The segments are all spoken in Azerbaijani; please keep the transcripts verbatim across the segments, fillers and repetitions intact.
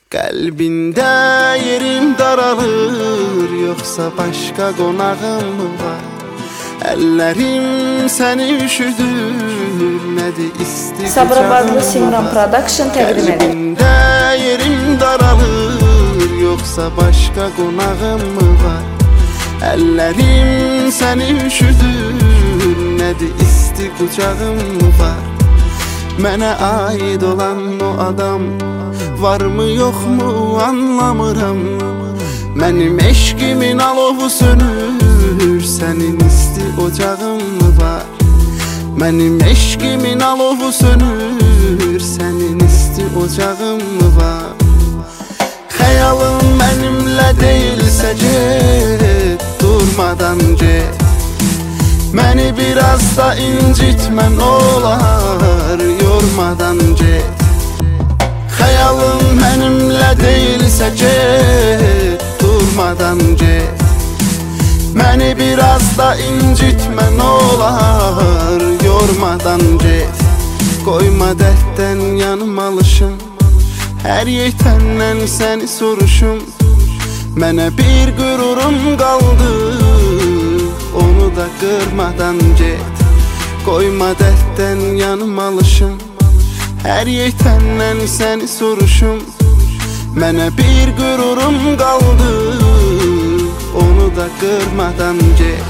Qəlbində yerim daralır, yoxsa başqa qonağım mı var? Əllərim səni üşüdür, nədir isti Sabirabadlı Simran Production təqdim edir. Qəlbində yerim daralır, yoxsa başqa qonağım mı var? Əllərim səni üşüdür, nədir isti qucağım mı var? Mənə aid olan o adam varmı yoxmu anlamıram. Mənim eşqimin alovu sönür, sənin isti ocağın mı var? Mənim eşqimin alovu sönür, sənin isti ocağın mı var? Xəyalım mənimlə deyilsə get, durmadan get. Məni biraz da incitmən olar, yormadan get. Xəyalım mənimlə deyilsə get, durmadan get. Məni biraz da incitmən olar, yormadan get. Qoyma dərddən yanım alışım, hər yetəndən səni soruşum. Mənə bir qürurum qaldı, onu da qırmadan get. Qoyma dərddən yanım alışım, hər yetəndən səni soruşum. Mənə bir qürurum qaldı, onu da qırmadan get.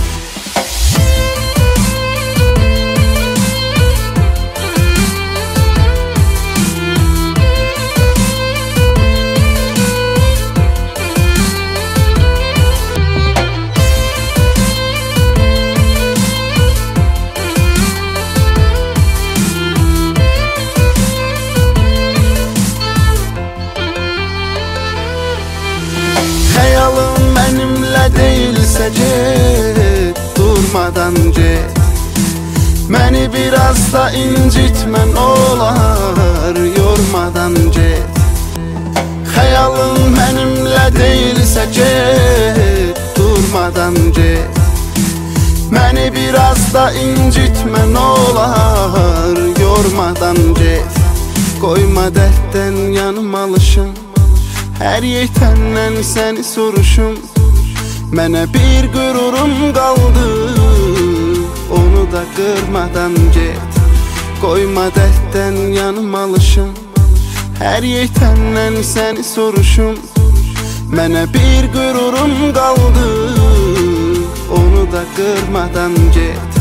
Xəyalım mənimlə deyilsə get, durmadan get. Məni biraz da incitmən olar, yormadan get. Xəyalım mənimlə deyilsə get, durmadan get. Məni biraz da incitmən olar, yormadan get. Qoyma dərddən yanım alışım, hər yetəndən səni soruşum. Mənə bir qürurum qaldı, onu da qırmadan get. Qoyma dərddən yanım alışım, hər yetəndən səni soruşum. Mənə bir qürurum qaldı, onu da qırmadan get.